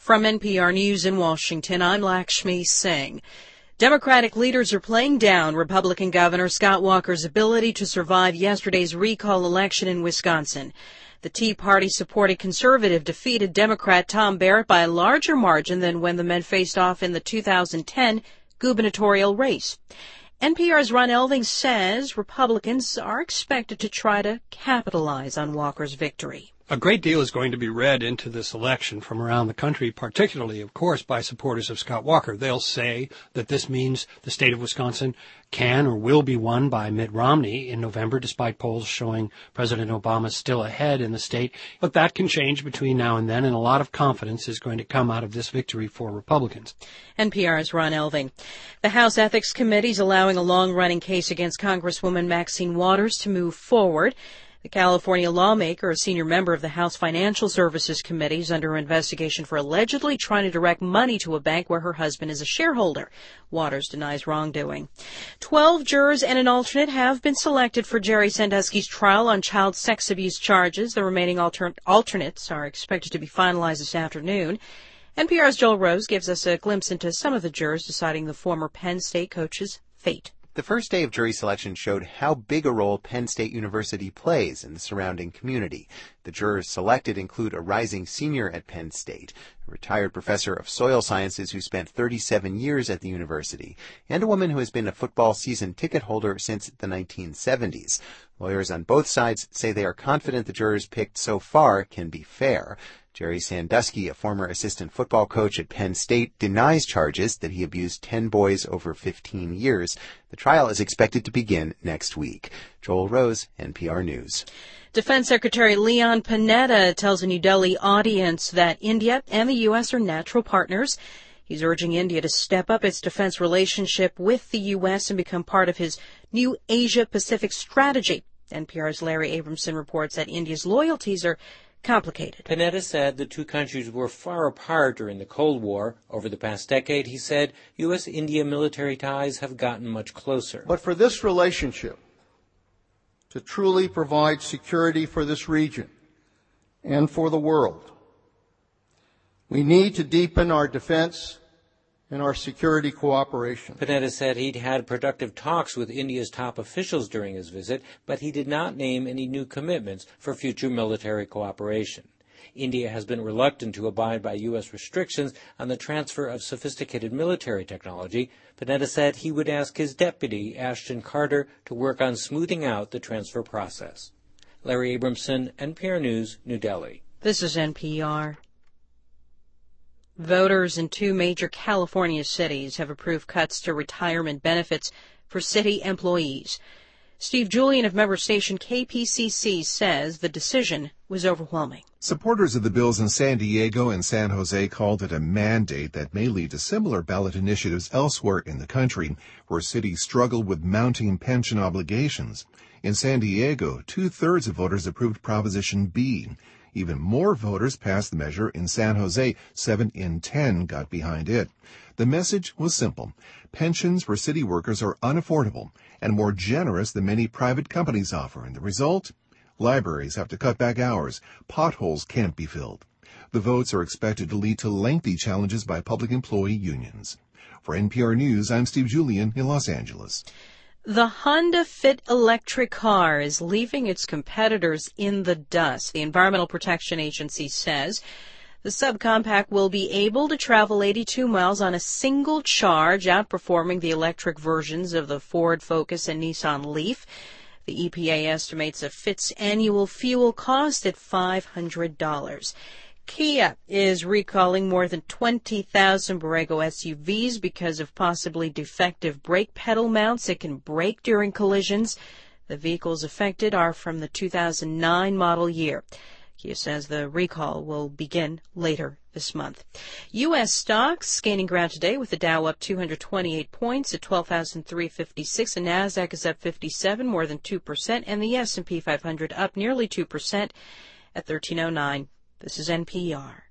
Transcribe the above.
From NPR News in Washington, I'm Lakshmi Singh. Democratic leaders are playing down Republican Governor Scott Walker's ability to survive yesterday's recall election in Wisconsin. The Tea Party-supported conservative defeated Democrat Tom Barrett by a larger margin than when the men faced off in the 2010 gubernatorial race. NPR's Ron Elving says Republicans are expected to try to capitalize on Walker's victory. A great deal is going to be read into this election from around the country, particularly, of course, by supporters of Scott Walker. They'll say that this means the state of Wisconsin can or will be won by Mitt Romney in November, despite polls showing President Obama still ahead in the state. But that can change between now and then, and a lot of confidence is going to come out of this victory for Republicans. NPR's Ron Elving. The House Ethics Committee is allowing a long-running case against Congresswoman Maxine Waters to move forward. The California lawmaker, a senior member of the House Financial Services Committee, is under investigation for allegedly trying to direct money to a bank where her husband is a shareholder. Waters denies wrongdoing. 12 jurors and an alternate have been selected for Jerry Sandusky's trial on child sex abuse charges. The remaining alternates are expected to be finalized this afternoon. NPR's Joel Rose gives us a glimpse into some of the jurors deciding the former Penn State coach's fate. The first day of jury selection showed how big a role Penn State University plays in the surrounding community. The jurors selected include a rising senior at Penn State, a retired professor of soil sciences who spent 37 years at the university, and a woman who has been a football season ticket holder since the 1970s. Lawyers on both sides say they are confident the jurors picked so far can be fair. Jerry Sandusky, a former assistant football coach at Penn State, denies charges that he abused 10 boys over 15 years. The trial is expected to begin next week. Joel Rose, NPR News. Defense Secretary Leon Panetta tells a New Delhi audience that India and the U.S. are natural partners. He's urging India to step up its defense relationship with the U.S. and become part of his new Asia-Pacific strategy. NPR's Larry Abramson reports that India's loyalties are complicated. Panetta said the two countries were far apart during the Cold War. Over the past decade, he said, U.S.-India military ties have gotten much closer. But for this relationship to truly provide security for this region and for the world, we need to deepen our defense and our security cooperation. Panetta said he'd had productive talks with India's top officials during his visit, but he did not name any new commitments for future military cooperation. India has been reluctant to abide by U.S. restrictions on the transfer of sophisticated military technology. Panetta said he would ask his deputy, Ashton Carter, to work on smoothing out the transfer process. Larry Abramson, NPR News, New Delhi. This is NPR. Voters in two major California cities have approved cuts to retirement benefits for city employees. Steve Julian of member station KPCC says the decision was overwhelming. Supporters of the bills in San Diego and San Jose called it a mandate that may lead to similar ballot initiatives elsewhere in the country, where cities struggle with mounting pension obligations. In San Diego, 2/3 of voters approved Proposition B. Even more voters passed the measure in San Jose. 7 in 10 got behind it. The message was simple. Pensions for city workers are unaffordable and more generous than many private companies offer. And the result? Libraries have to cut back hours. Potholes can't be filled. The votes are expected to lead to lengthy challenges by public employee unions. For NPR News, I'm Steve Julian in Los Angeles. The Honda Fit electric car is leaving its competitors in the dust. The Environmental Protection Agency says the subcompact will be able to travel 82 miles on a single charge, outperforming the electric versions of the Ford Focus and Nissan Leaf. The EPA estimates a Fit's annual fuel cost at $500. Kia is recalling more than 20,000 Borrego SUVs because of possibly defective brake pedal mounts that can break during collisions. The vehicles affected are from the 2009 model year. Kia says the recall will begin later this month. U.S. stocks gaining ground today with the Dow up 228 points at 12,356. The Nasdaq is up 57, more than 2%, and the S&P 500 up nearly 2% at 1309. This is NPR.